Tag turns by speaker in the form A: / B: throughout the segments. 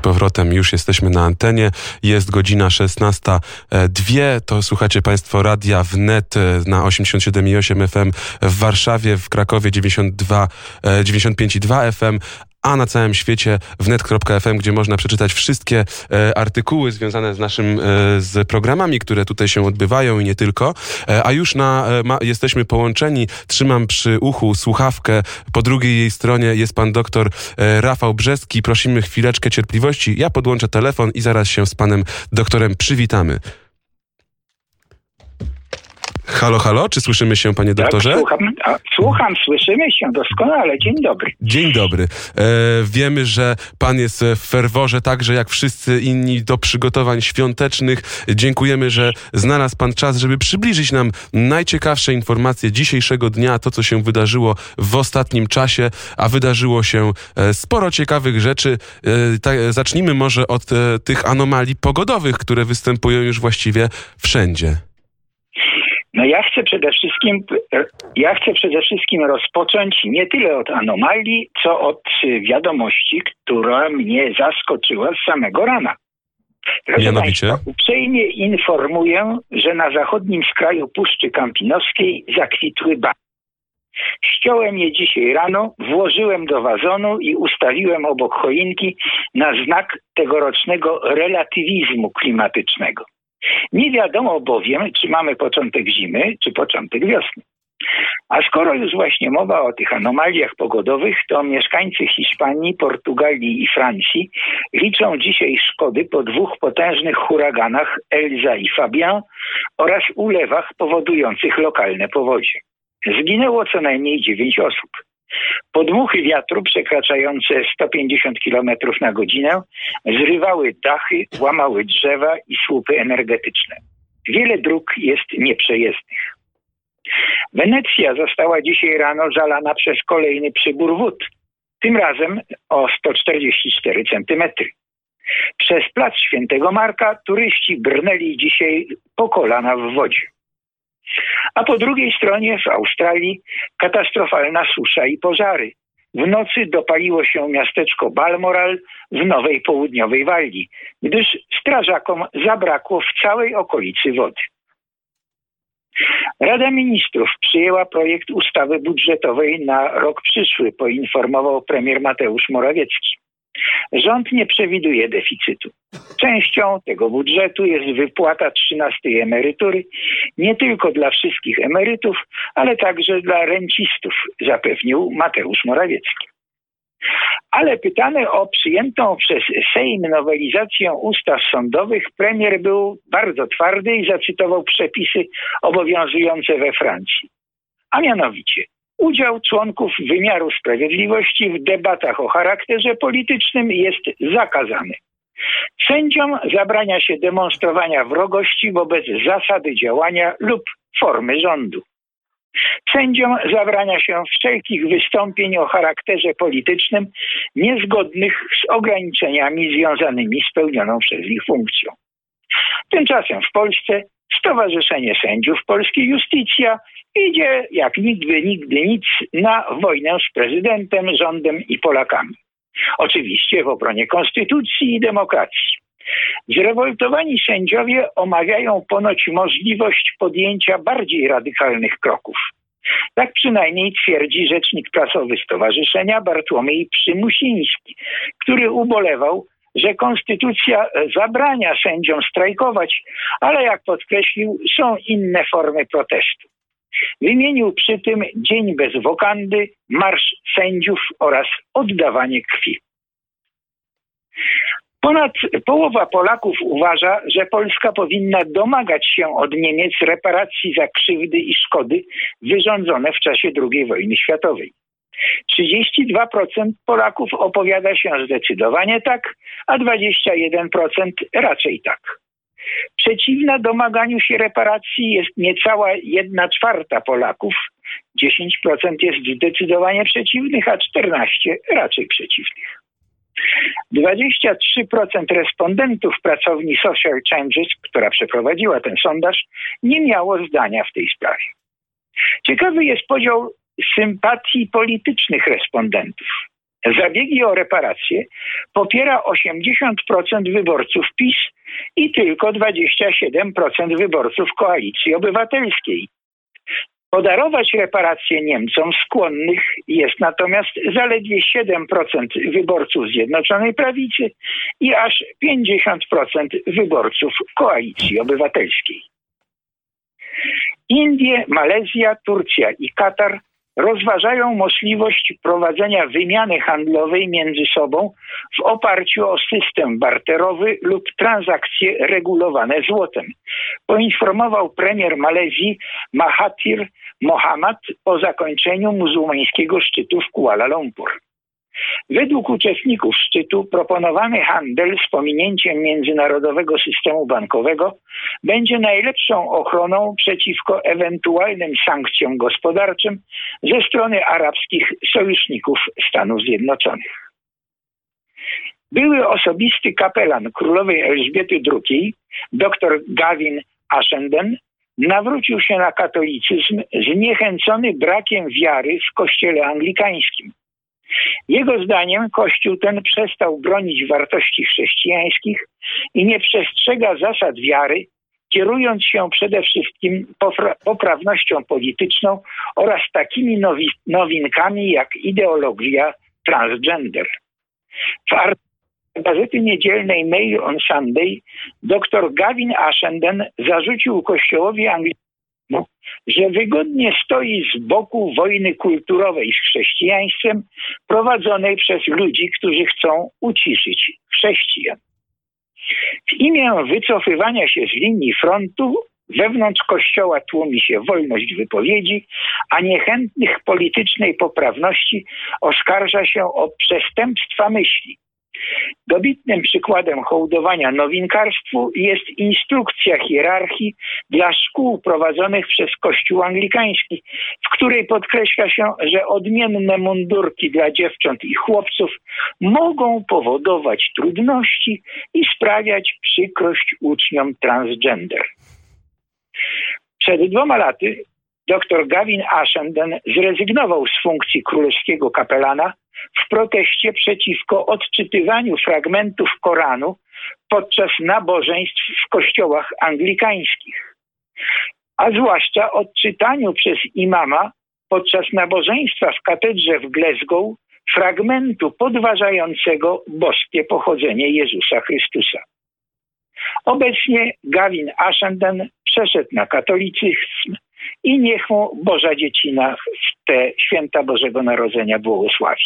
A: powrotem już jesteśmy na antenie. Jest godzina 16:02. To słuchacie Państwo Radia Wnet na 87,8 FM w Warszawie, w Krakowie 95,2 FM, a na całym świecie wnet.fm, gdzie można przeczytać wszystkie artykuły związane z z programami, które tutaj się odbywają i nie tylko. A już jesteśmy połączeni. Trzymam przy uchu słuchawkę. Po drugiej jej stronie jest pan doktor Rafał Brzeski. Prosimy chwileczkę cierpliwości. Ja podłączę telefon i zaraz się z panem doktorem przywitamy. Halo, halo, czy słyszymy się, panie doktorze?
B: Tak, słucham, słyszymy się doskonale. Dzień dobry.
A: Dzień dobry. Wiemy, że pan jest w ferworze, także jak wszyscy inni, do przygotowań świątecznych. Dziękujemy, że znalazł pan czas, żeby przybliżyć nam najciekawsze informacje dzisiejszego dnia, to, co się wydarzyło w ostatnim czasie, a wydarzyło się sporo ciekawych rzeczy. Zacznijmy może od tych anomalii pogodowych, które występują już właściwie wszędzie.
B: No ja chcę przede wszystkim rozpocząć nie tyle od anomalii, co od wiadomości, która mnie zaskoczyła z samego rana. Proszę państwa, uprzejmie informuję, że na zachodnim skraju Puszczy Kampinoskiej zakwitły bary. Ściąłem je dzisiaj rano, włożyłem do wazonu i ustawiłem obok choinki na znak tegorocznego relatywizmu klimatycznego. Nie wiadomo bowiem, czy mamy początek zimy, czy początek wiosny. A skoro już właśnie mowa o tych anomaliach pogodowych, to mieszkańcy Hiszpanii, Portugalii i Francji liczą dzisiaj szkody po dwóch potężnych huraganach Elza i Fabian oraz ulewach powodujących lokalne powodzie. Zginęło co najmniej 9 osób. Podmuchy wiatru przekraczające 150 km na godzinę zrywały dachy, łamały drzewa i słupy energetyczne. Wiele dróg jest nieprzejezdnych. Wenecja została dzisiaj rano zalana przez kolejny przybór wód, tym razem o 144 cm. Przez plac Świętego Marka turyści brnęli dzisiaj po kolana w wodzie. A po drugiej stronie w Australii katastrofalna susza i pożary. W nocy dopaliło się miasteczko Balmoral w Nowej Południowej Walii, gdyż strażakom zabrakło w całej okolicy wody. Rada Ministrów przyjęła projekt ustawy budżetowej na rok przyszły, poinformował premier Mateusz Morawiecki. Rząd nie przewiduje deficytu. Częścią tego budżetu jest wypłata 13. emerytury nie tylko dla wszystkich emerytów, ale także dla rencistów, zapewnił Mateusz Morawiecki. Ale pytany o przyjętą przez Sejm nowelizację ustaw sądowych, premier był bardzo twardy i zacytował przepisy obowiązujące we Francji. A mianowicie udział członków wymiaru sprawiedliwości w debatach o charakterze politycznym jest zakazany. Sędziom zabrania się demonstrowania wrogości wobec zasady działania lub formy rządu. Sędziom zabrania się wszelkich wystąpień o charakterze politycznym niezgodnych z ograniczeniami związanymi z pełnioną przez nich funkcją. Tymczasem w Polsce Stowarzyszenie Sędziów Polskiej Justicja idzie jak nigdy nic na wojnę z prezydentem, rządem i Polakami. Oczywiście w obronie konstytucji i demokracji. Zrewoltowani sędziowie omawiają ponoć możliwość podjęcia bardziej radykalnych kroków. Tak przynajmniej twierdzi rzecznik prasowy stowarzyszenia Bartłomiej Przymusiński, który ubolewał, że konstytucja zabrania sędziom strajkować, ale jak podkreślił, są inne formy protestu. Wymienił przy tym dzień bez wokandy, marsz sędziów oraz oddawanie krwi. Ponad połowa Polaków uważa, że Polska powinna domagać się od Niemiec reparacji za krzywdy i szkody wyrządzone w czasie II wojny światowej. 32% Polaków opowiada się zdecydowanie tak, a 21% raczej tak. Przeciwna domaganiu się reparacji jest niecała 1/4 Polaków, 10% jest zdecydowanie przeciwnych, a 14% raczej przeciwnych. 23% respondentów pracowni Social Changes, która przeprowadziła ten sondaż, nie miało zdania w tej sprawie. Ciekawy jest podział sympatii politycznych respondentów. Zabiegi o reparacje popiera 80% wyborców PiS i tylko 27% wyborców Koalicji Obywatelskiej. Podarować reparacje Niemcom skłonnych jest natomiast zaledwie 7% wyborców Zjednoczonej Prawicy i aż 50% wyborców Koalicji Obywatelskiej. Indie, Malezja, Turcja i Katar rozważają możliwość prowadzenia wymiany handlowej między sobą w oparciu o system barterowy lub transakcje regulowane złotem, poinformował premier Malezji Mahathir Mohamad po zakończeniu muzułmańskiego szczytu w Kuala Lumpur. Według uczestników szczytu proponowany handel z pominięciem międzynarodowego systemu bankowego będzie najlepszą ochroną przeciwko ewentualnym sankcjom gospodarczym ze strony arabskich sojuszników Stanów Zjednoczonych. Były osobisty kapelan królowej Elżbiety II, dr Gavin Ashenden, nawrócił się na katolicyzm zniechęcony brakiem wiary w kościele anglikańskim. Jego zdaniem Kościół ten przestał bronić wartości chrześcijańskich i nie przestrzega zasad wiary, kierując się przede wszystkim poprawnością polityczną oraz takimi nowinkami jak ideologia transgender. W artykule Gazety Niedzielnej Mail on Sunday dr Gavin Ashenden zarzucił Kościołowi angielskiemu, że wygodnie stoi z boku wojny kulturowej z chrześcijaństwem prowadzonej przez ludzi, którzy chcą uciszyć chrześcijan. W imię wycofywania się z linii frontu wewnątrz Kościoła tłumi się wolność wypowiedzi, a niechętnych politycznej poprawności oskarża się o przestępstwa myśli. Dobitnym przykładem hołdowania nowinkarstwu jest instrukcja hierarchii dla szkół prowadzonych przez Kościół anglikański, w której podkreśla się, że odmienne mundurki dla dziewcząt i chłopców mogą powodować trudności i sprawiać przykrość uczniom transgender. Przed 2 laty dr Gavin Ashenden zrezygnował z funkcji królewskiego kapelana w proteście przeciwko odczytywaniu fragmentów Koranu podczas nabożeństw w kościołach anglikańskich, a zwłaszcza odczytaniu przez imama podczas nabożeństwa w katedrze w Glasgow fragmentu podważającego boskie pochodzenie Jezusa Chrystusa. Obecnie Gavin Ashenden przeszedł na katolicyzm i niech mu Boża Dziecina w te święta Bożego Narodzenia błogosławi.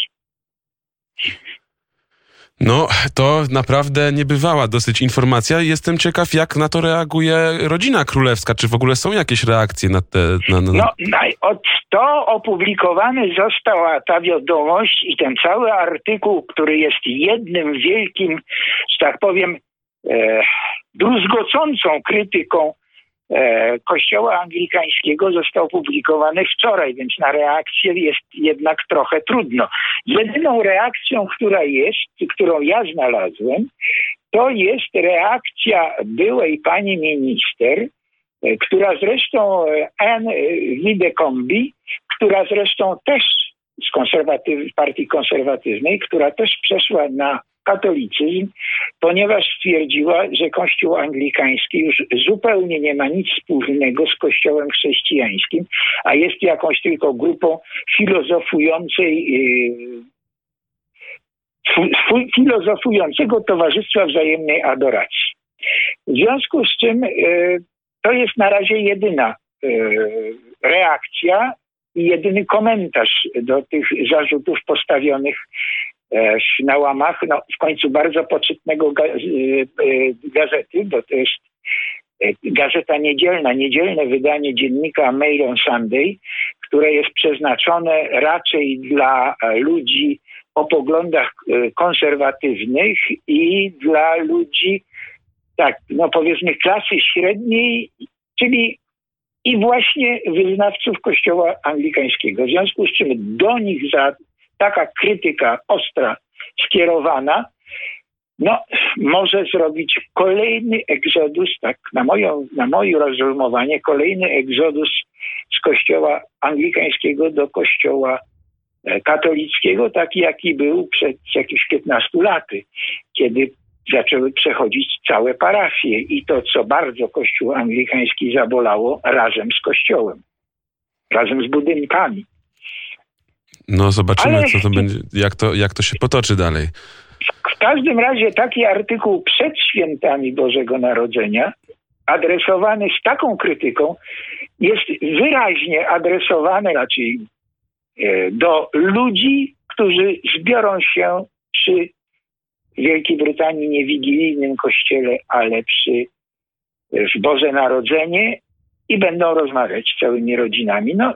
A: No, to naprawdę niebywała dosyć informacja. Jestem ciekaw, jak na to reaguje rodzina królewska. Czy w ogóle są jakieś reakcje na te...
B: To opublikowany została ta wiadomość i ten cały artykuł, który jest jednym wielkim, że tak powiem, druzgocącą krytyką Kościoła anglikańskiego, został opublikowany wczoraj, więc na reakcję jest jednak trochę trudno. Jedyną reakcją, którą ja znalazłem, to jest reakcja byłej pani minister, która zresztą Anne Widdecombe, która zresztą też z partii konserwatywnej, która też przeszła na katolicyzm, ponieważ stwierdziła, że Kościół anglikański już zupełnie nie ma nic wspólnego z Kościołem chrześcijańskim, a jest jakąś tylko grupą filozofującego towarzystwa wzajemnej adoracji. W związku z czym to jest na razie jedyna reakcja i jedyny komentarz do tych zarzutów postawionych na łamach w końcu bardzo poczytnego gazety, bo to jest gazeta niedzielna, niedzielne wydanie dziennika Mail on Sunday, które jest przeznaczone raczej dla ludzi o poglądach konserwatywnych i dla ludzi, powiedzmy klasy średniej, czyli i właśnie wyznawców Kościoła anglikańskiego. W związku z czym do nich taka krytyka ostra skierowana, może zrobić kolejny egzodus, na moje rozumowanie, kolejny egzodus z Kościoła anglikańskiego do Kościoła katolickiego, taki jaki był przed jakimiś 15 laty, kiedy zaczęły przechodzić całe parafie i to, co bardzo Kościół anglikański zabolało, razem z Kościołem, razem z budynkami.
A: No zobaczymy, co to będzie, jak to się potoczy dalej.
B: W każdym razie taki artykuł przed świętami Bożego Narodzenia, adresowany z taką krytyką, jest wyraźnie adresowany raczej do ludzi, którzy zbiorą się przy Wielkiej Brytanii nie wigilijnym kościele, ale w Boże Narodzenie i będą rozmawiać z całymi rodzinami. No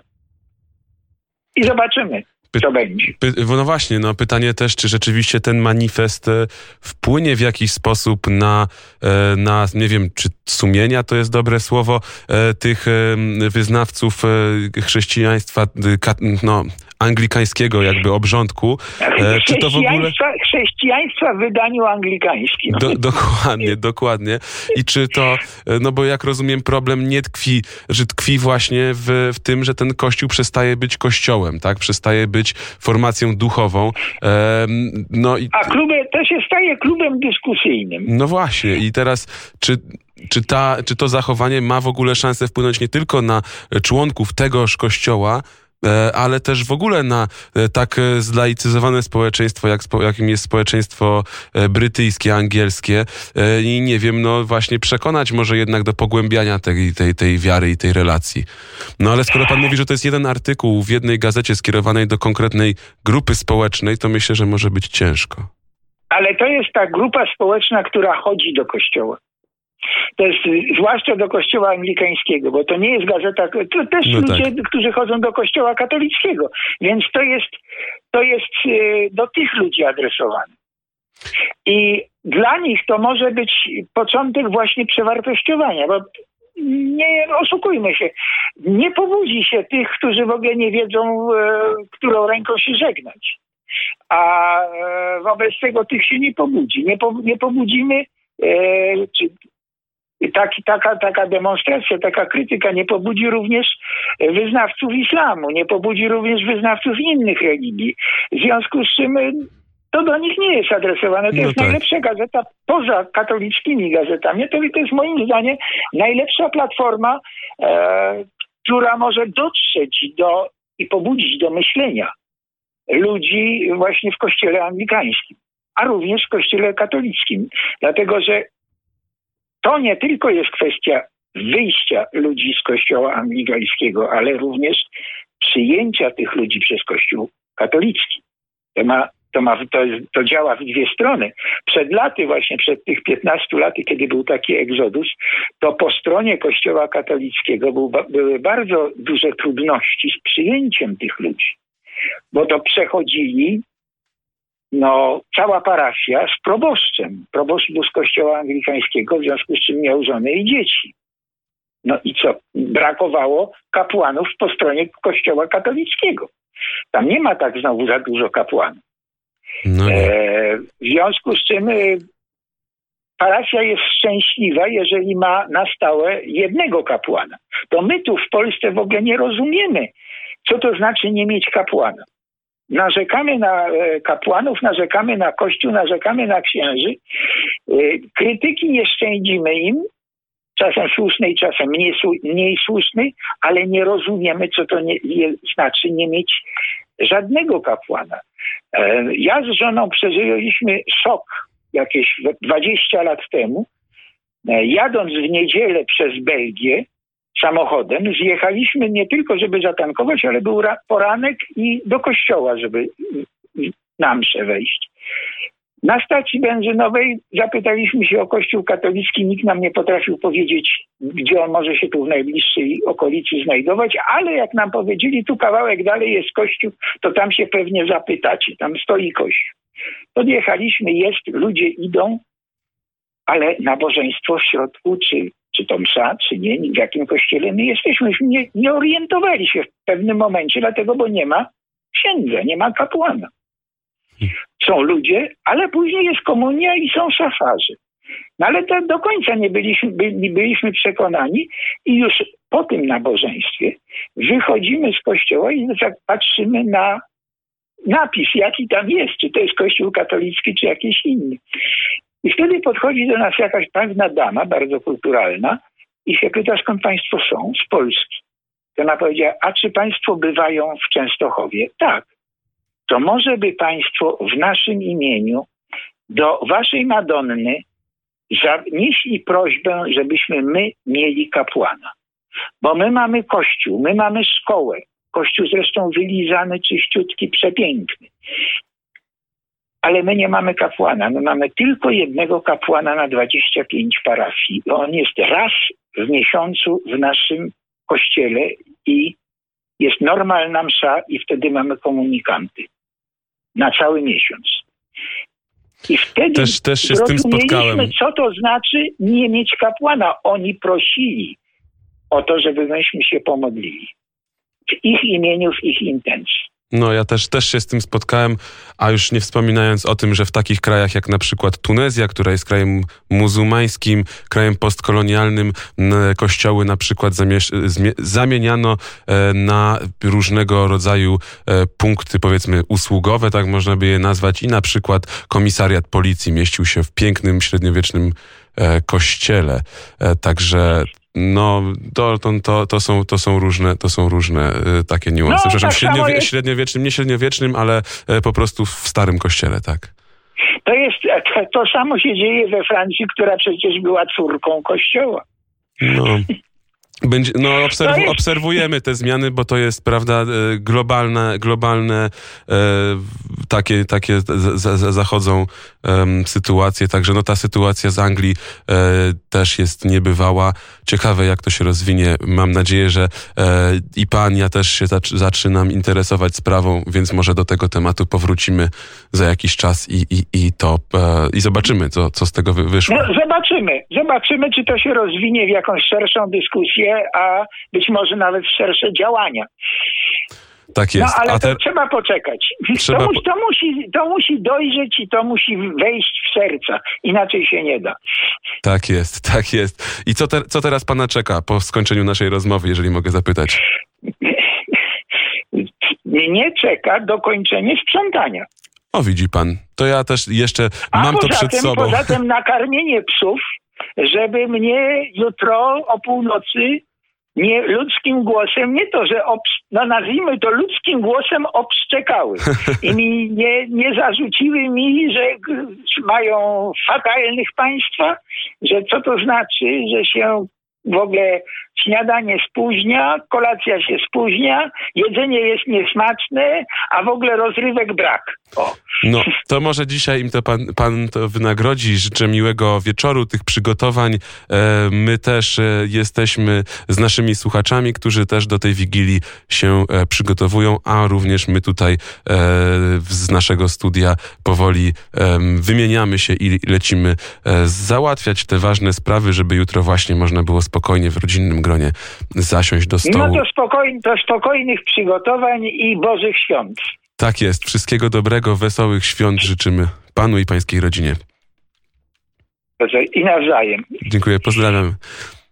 B: i zobaczymy, co będzie.
A: No właśnie, pytanie też, czy rzeczywiście ten manifest wpłynie w jakiś sposób na nie wiem, czy sumienia to jest dobre słowo, tych wyznawców chrześcijaństwa, anglikańskiego jakby obrządku. Czy to w ogóle...
B: Chrześcijaństwa w wydaniu anglikańskim.
A: Dokładnie. I czy to, bo jak rozumiem, problem nie tkwi właśnie w tym, że ten kościół przestaje być kościołem, tak? Przestaje być formacją duchową. A to się staje klubem dyskusyjnym. No właśnie. I teraz, czy to zachowanie ma w ogóle szansę wpłynąć nie tylko na członków tegoż kościoła, ale też w ogóle na tak zlaicyzowane społeczeństwo, jakim jest społeczeństwo brytyjskie, angielskie i nie wiem, właśnie przekonać może jednak do pogłębiania tej wiary i tej relacji. Ale skoro pan mówi, że to jest jeden artykuł w jednej gazecie skierowanej do konkretnej grupy społecznej, to myślę, że może być ciężko.
B: Ale to jest ta grupa społeczna, która chodzi do kościoła. To jest zwłaszcza do kościoła anglikańskiego, bo to nie jest gazeta, to też ludzie, którzy chodzą do kościoła katolickiego, więc to jest do tych ludzi adresowane. I dla nich to może być początek właśnie przewartościowania, bo nie oszukujmy się, nie pobudzi się tych, którzy w ogóle nie wiedzą, którą ręką się żegnać. A wobec tego tych się nie pobudzi. Nie pobudzimy, taka demonstracja, taka krytyka nie pobudzi również wyznawców islamu, nie pobudzi również wyznawców innych religii. W związku z czym to do nich nie jest adresowane. To jest najlepsza gazeta poza katolickimi gazetami. To jest moim zdaniem najlepsza platforma, która może dotrzeć i pobudzić do myślenia ludzi właśnie w kościele anglikańskim, a również w kościele katolickim. Dlatego, że to nie tylko jest kwestia wyjścia ludzi z kościoła anglikańskiego, ale również przyjęcia tych ludzi przez kościół katolicki. To działa w dwie strony. Przed laty, właśnie przed tych 15 laty, kiedy był taki egzodus, to po stronie kościoła katolickiego były bardzo duże trudności z przyjęciem tych ludzi. Bo to przechodzili cała parafia z proboszczem. Proboszcz był z kościoła anglikańskiego, w związku z czym miał żonę i dzieci. I co? Brakowało kapłanów po stronie kościoła katolickiego. Tam nie ma tak znowu za dużo kapłanów. W związku z czym parafia jest szczęśliwa, jeżeli ma na stałe jednego kapłana. To my tu w Polsce w ogóle nie rozumiemy, co to znaczy nie mieć kapłana. Narzekamy na kapłanów, narzekamy na Kościół, narzekamy na księży. Krytyki nie szczędzimy im, czasem słusznej, czasem mniej słusznej, ale nie rozumiemy, co to znaczy nie mieć żadnego kapłana. Ja z żoną przeżyliśmy szok jakieś 20 lat temu. Jadąc w niedzielę przez Belgię samochodem, zjechaliśmy nie tylko, żeby zatankować, ale był poranek i do kościoła, żeby na mszę wejść. Na stacji benzynowej zapytaliśmy się o kościół katolicki, nikt nam nie potrafił powiedzieć, gdzie on może się tu w najbliższej okolicy znajdować, ale jak nam powiedzieli, tu kawałek dalej jest kościół, to tam się pewnie zapytacie, tam stoi kościół. Podjechaliśmy, ludzie idą, ale nabożeństwo w środku, czy to msza, czy nie, w jakim kościele my jesteśmy. Nie orientowali się w pewnym momencie, dlatego, bo nie ma księdza, nie ma kapłana. Są ludzie, ale później jest komunia i są szafarze. Ale to do końca nie byliśmy przekonani i już po tym nabożeństwie wychodzimy z kościoła i patrzymy na napis, jaki tam jest, czy to jest kościół katolicki, czy jakiś inny. I wtedy podchodzi do nas jakaś pewna dama, bardzo kulturalna, i się pyta, skąd państwo są? Z Polski. To ona powiedziała, a czy państwo bywają w Częstochowie? Tak. To może by państwo w naszym imieniu do waszej Madonny zanieśli prośbę, żebyśmy my mieli kapłana. Bo my mamy kościół, my mamy szkołę. Kościół zresztą wylizany, czyściutki, przepiękny. Ale my nie mamy kapłana. My mamy tylko jednego kapłana na 25 parafii. On jest raz w miesiącu w naszym kościele i jest normalna msza i wtedy mamy komunikanty. Na cały miesiąc. I wtedy
A: też się z tym spotkałem.
B: Co to znaczy nie mieć kapłana. Oni prosili o to, żeby myśmy się pomodlili. W ich imieniu, w ich intencji.
A: No ja też się z tym spotkałem, a już nie wspominając o tym, że w takich krajach jak na przykład Tunezja, która jest krajem muzułmańskim, krajem postkolonialnym, kościoły na przykład zamieniano na różnego rodzaju punkty, powiedzmy usługowe, tak można by je nazwać, i na przykład komisariat policji mieścił się w pięknym, średniowiecznym kościele. Także no, to są różne takie niuanse.
B: No,
A: Przepraszam,
B: tak
A: średniowiecznym, nie średniowiecznym, ale po prostu w starym kościele, tak.
B: To samo się dzieje we Francji, która przecież była córką kościoła.
A: No. Obserwujemy te zmiany, bo to jest, prawda, globalne takie zachodzą sytuacje, także no ta sytuacja z Anglii też jest niebywała. Ciekawe, jak to się rozwinie. Mam nadzieję, że i pan, ja też się zaczynam interesować sprawą, więc może do tego tematu powrócimy za jakiś czas i zobaczymy, co z tego wyszło.
B: No, zobaczymy, czy to się rozwinie w jakąś szerszą dyskusję, a być może w szersze działania.
A: Tak jest.
B: No ale to trzeba poczekać. To musi dojrzeć i to musi wejść w serca. Inaczej się nie da.
A: Tak jest. I co teraz pana czeka po skończeniu naszej rozmowy, jeżeli mogę zapytać?
B: Mnie czeka dokończenie sprzątania.
A: O, widzi pan. To ja też jeszcze mam to przed sobą.
B: Poza tym nakarmienie psów, żeby mnie jutro o północy nie ludzkim głosem, nie to, że nazwijmy to ludzkim głosem obszczekały. I nie zarzuciły mi, że mają fatalnych państwa, że co to znaczy, że się w ogóle śniadanie spóźnia, kolacja się spóźnia, jedzenie jest niesmaczne, a w ogóle rozrywek brak. O.
A: No, to może dzisiaj im to pan to wynagrodzi. Życzę miłego wieczoru, tych przygotowań. My też jesteśmy z naszymi słuchaczami, którzy też do tej Wigilii się przygotowują, a również my tutaj z naszego studia powoli wymieniamy się i lecimy załatwiać te ważne sprawy, żeby jutro właśnie można było spokojnie w rodzinnym gronie zasiąść do stołu.
B: No to spokojnych przygotowań i Bożych świąt.
A: Tak jest. Wszystkiego dobrego, wesołych świąt życzymy panu i pańskiej rodzinie.
B: I nawzajem.
A: Dziękuję, pozdrawiam.